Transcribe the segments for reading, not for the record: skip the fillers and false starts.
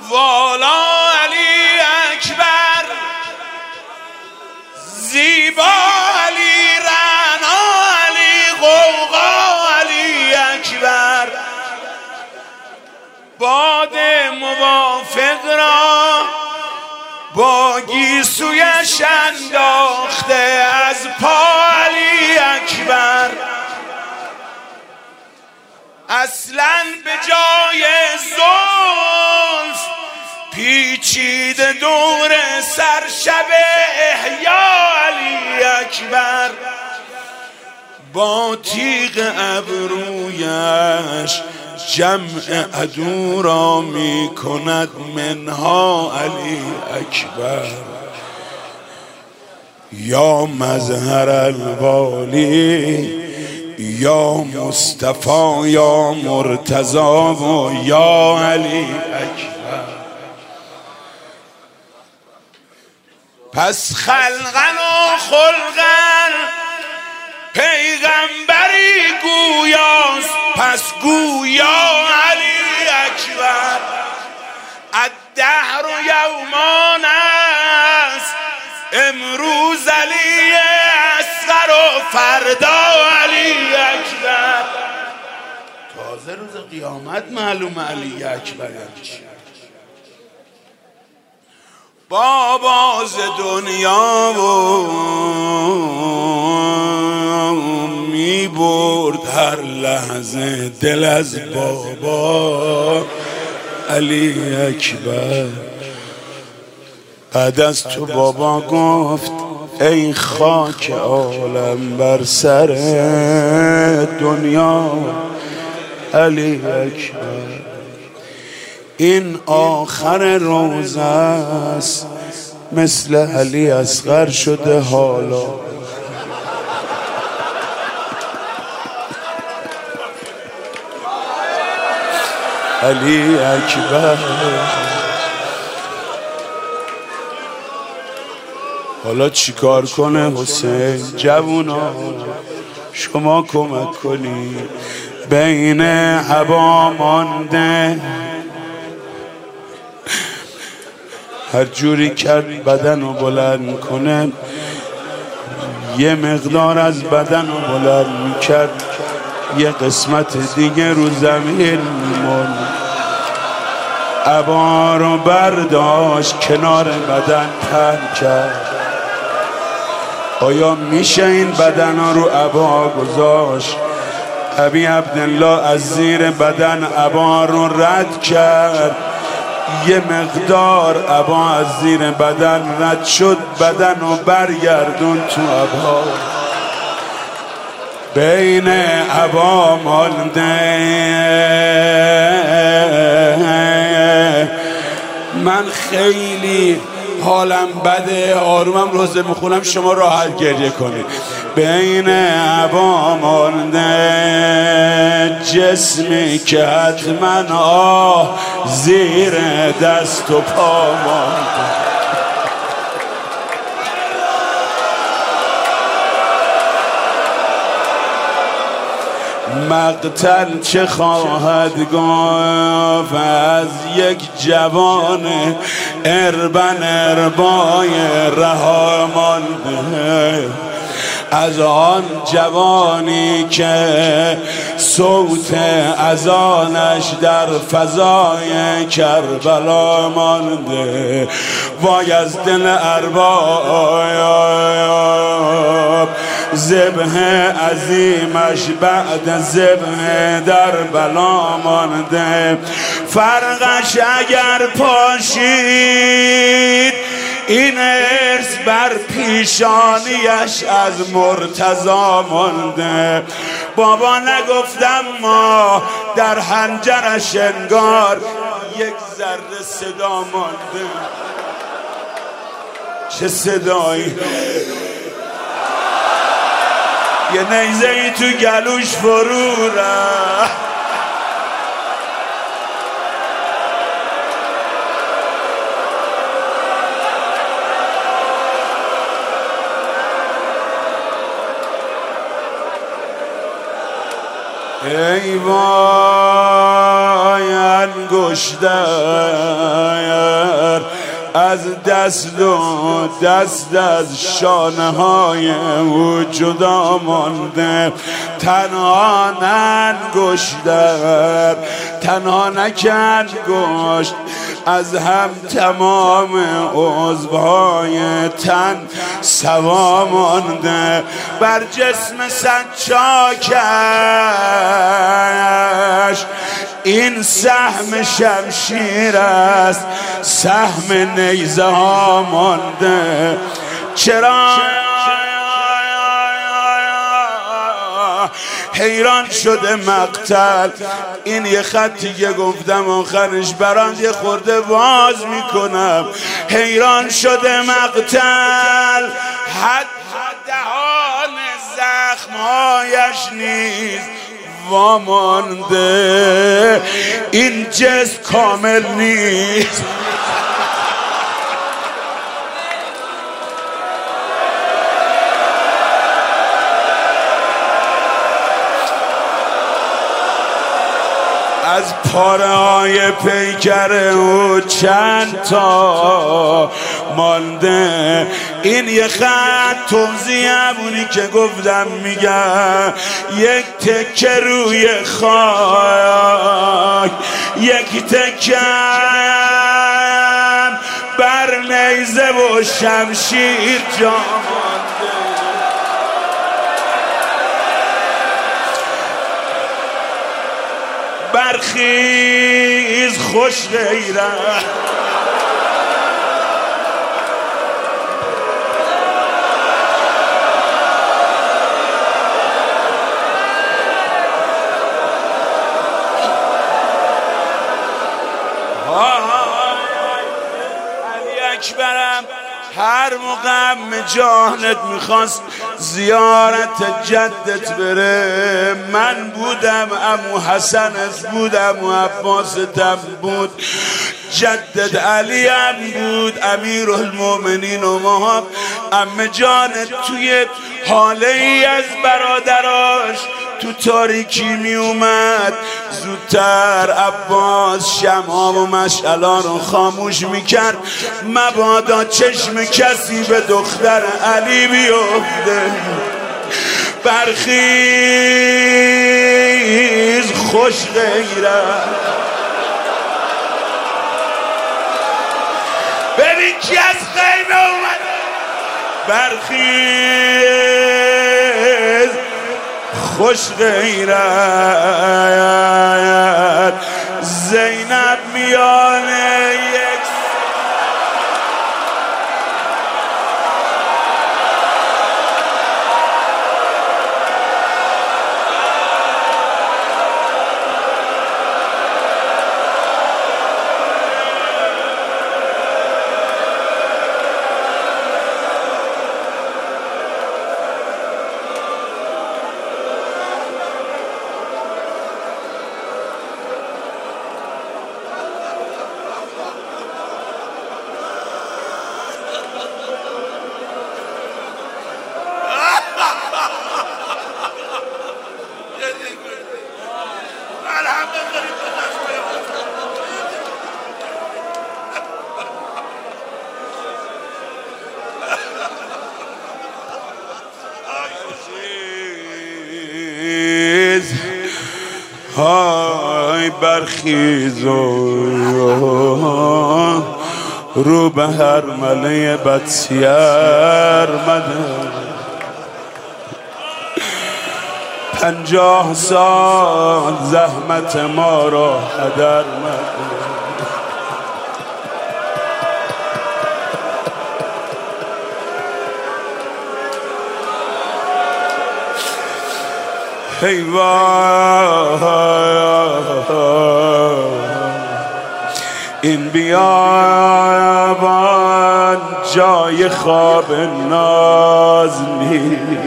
والا علی اکبر، زیبا علی، رعنا علی، غوغا علی اکبر. باد موافق را با گیسویش انداخته از پا علی اکبر. اصلاً به جای زلف پیچیده دور سرشب احیا علی اکبر. با تیغ ابرویش جمع عدو را می کند منها علی اکبر. یا مظهر الوالی، یا مصطفی، یا مرتضی و یا علی اکبر. پس خلقن و خلقن پیغمبری گویاست، پس گویا علی اکبر. الدهر یومان است، امروز علی اصغر و فردا علی اکبر. تازه روز قیامت معلوم علی اکبر چیه. باباز دنیا و می برد هر لحظه دل از بابا علی اکبر. بعد از تو بابا گفت ای خاک عالم بر سر دنیا علی اکبر. این آخر روزه است، مثل علی اصغر شده حالا. علی اکبر. حالا چیکار کنه حسین؟ جوونا شما کمک کنید. بین عبا مانده، هر جوری کرد بدن رو بلند کنه، یه مقدار از بدن رو بلند میکرد، یه قسمت دیگه رو زمین میمون. عبا رو برداشت کنار بدن تن کرد. آیا میشه این بدن ها رو عبا گذاشت؟ ابی عبدالله از زیر بدن عبا رو رد کرد، یه مقدار عبا از زیر بدن رد شد، بدن رو برگردون تو عبا. بین عبا مانده، من خیلی حالم بده، آرومم روزه میخونم، شما راحت گریه کنید. بین عبا مانده جسمی که حتما آه زیر دست و پا مانده. مقتل چه خواهد گفت از یک جوان اربن اربای رها مانده، از آن جوانی که صوت اذانش در فضای کربلا مانده. وای از دل ارباب، ذبح عظیمش بعد ذبح در بلا مانده. فرقش اگر پاشید این ارث بر پیشانیش از مرتضی مانده. بابا نگفتم ما در حنجرش انگار یک ذره صدا مانده. چه صدایی؟ یه نیزه ای تو گلوش فرو رفت. ای وای انگشتر از دست و دست از شانه های او جدا مانده. تنها ننگشتر تنها نکنگشت از هم تمام عضوهای تن سوا مانده. بر جسم سنجاکش این سهم شمشیر است، سهم نیزه ها مانده. چرا حیران شده مقتل؟ این یه خطی که گفتم آخرش برات یه خورده باز میکنم. حیران شده مقتل، حد دهان زخمهایش نیز وامانده. این جسم کامل نیست. از پاره های پیکر او چند تا مانده. این یه خط توضیح همونی که گفتم میگم، یک تکه روی خاک، یک تکه بر نیزه و شمشیر جا مانده. برخیز خوش غیرت، علی اکبرم هر موقع جانت میخواست زیارت جدت بره، من بودم، عمو حسنت بود، عمو عباستم بود، جدت علی هم بود، امیرالمومنین و ما. عمه جانت توی حاله ای از برادراش تو تاریکی می اومد، زودتر عباس شمع و مشعلا رو خاموش میکرد مبادا چشم کسی به دختر علی بیفته. برخیز خوش غیرت، ببین کی از خیمه اومد. برخیز خوش غیرت، زینب میانه یک های برخیز رو به هر مله بدسیر مده. 50 سال زحمت ما را هدر مده. این بیابان جای خواب ناز نیست.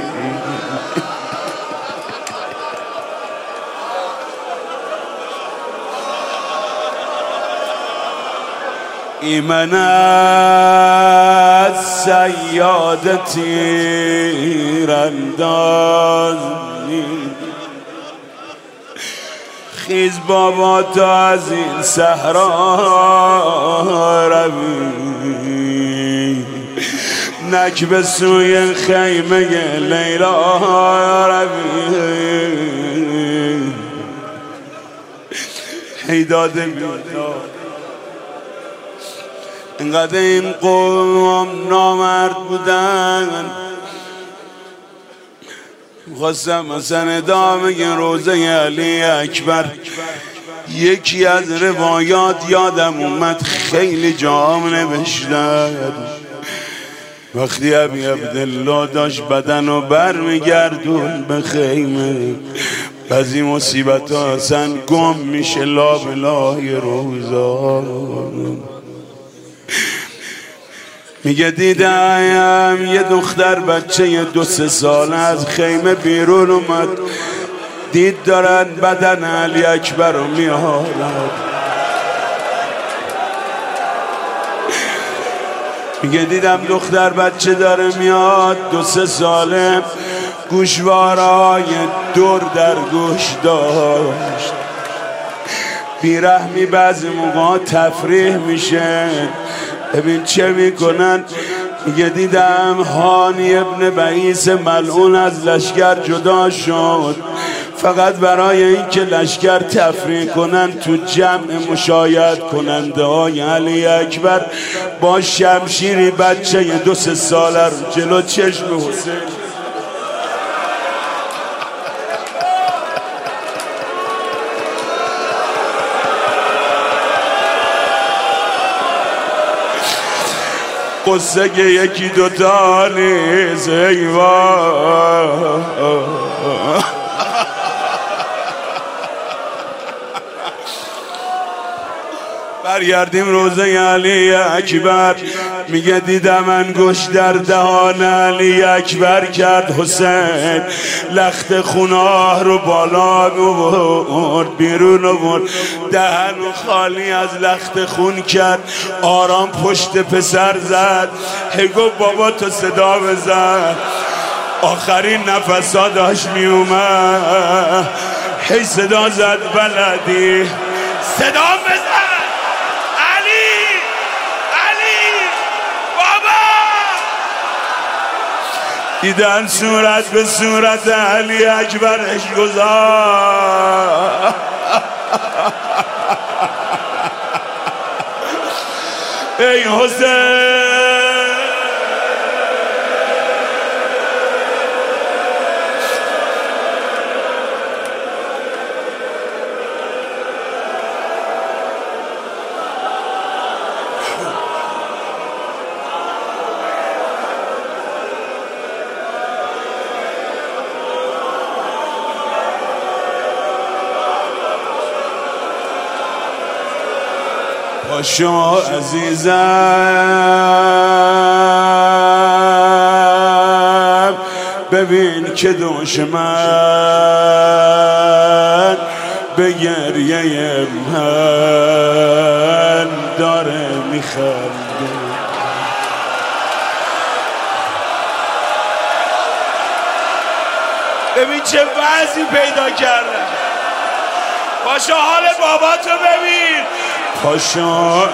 ایمن از صیاد تیرانداز نیست. خیز بابا تا از این صحرا روی، نک به سوی خیمه لیلا روی. هیداد بیداد اینقدر این قوم نامرد بودن، خواستم مثلا ادامه روزه علی اکبر. یکی از روایات یادم اومد خیلی جام نوشتن، وقتی ابی عبدالله داشت بدن و بر میگردون به خیمه، بعضی مصیبت ها اصلا گم میشه لابلای روزا. میگه دیدم یه دختر بچه 2-3 ساله از خیمه بیرون اومد، دید دارن بدن علی اکبر رو میارن. میگه دیدم دختر بچه داره میاد 2-3 ساله، گوشوارای دور در گوش داشت، بیرحمی بعضی موقع تفریح میشه. ببین چه میکنن. میگه دیدم هانی ابن بعیس ملعون از لشکر جدا شد، فقط برای اینکه لشکر تفریح کنن تو جمع مشاهد کننده های علی اکبر با شمشیری بچه 2-3 ساله رو جلو چشم حسین. قصه که یکی دوتا نیست ایوان. برگردیم روزه علی اکبر. میگه دیدم انگشت در دهان علی اکبر کرد حسین، لخت خوناه رو بالا آورد بیرون آورد، دهن و خالی از لخت خون کرد، آرام پشت پسر زد. گفت بابا تو صدا بزن. آخرین نفسا داشت می اومد، هی صدا زد بلدی صدا بزن دیدن صورت به صورت علی اکبرش گذار. ای حسین پاشو عزیزم ببین که دشمن به گریه من داره میخنده. ببین چه وضعی پیدا کردن. پاشو حال باباتو ببین. پاشو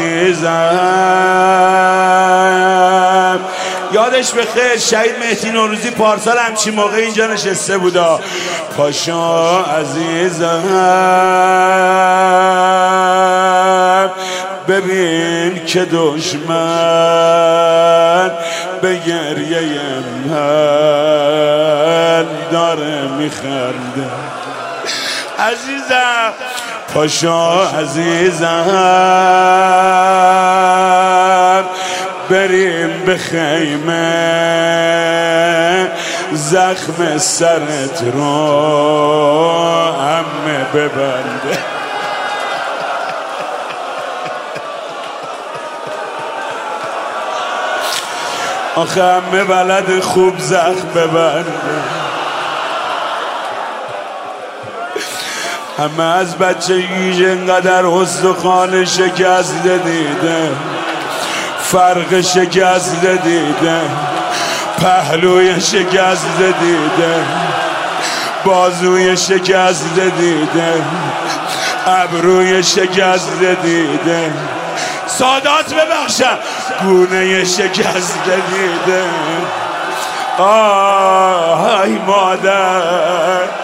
عزیزم یادش بخیر شهید مهدی نوروزی پارسال همچین موقع اینجا نشسته بودا. پاشو عزیزم ببین که دشمن به گریه من داره میخنده. عزیزم پاشو عزیزم بریم به خیمه زخم سرت رو همه ببنده. آخه همه بلد خوب زخم ببنده. همه از بچگیش انقدر استخوان شکست دیده، فرق شکست دیده، پهلوی شکست دیده، بازوی شکست دیده، ابروی شکسته دیده، سادات ببخشم، گونه شکسته دیده. آی مادر